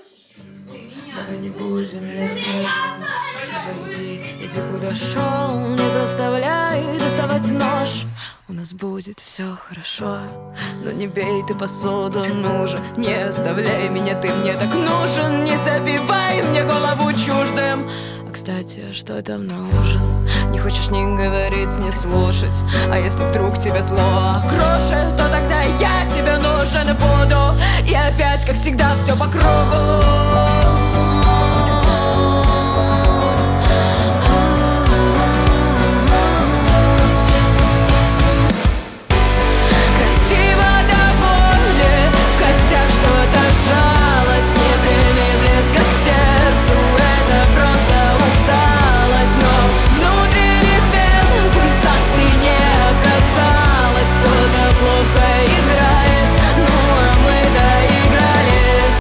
Давай не будем лезть в разум. Давай иди куда шел. Не заставляй доставать нож. У нас будет все хорошо. Но не бей ты посуду, нужен. Не оставляй меня, ты мне так нужен. Не забивай мне голову чуждым. А кстати, а что там на ужин? Не хочешь ни говорить, ни слушать. А если вдруг тебе зло окрошит, то тогда я тебе нужен буду. И опять, как всегда, все по кругу.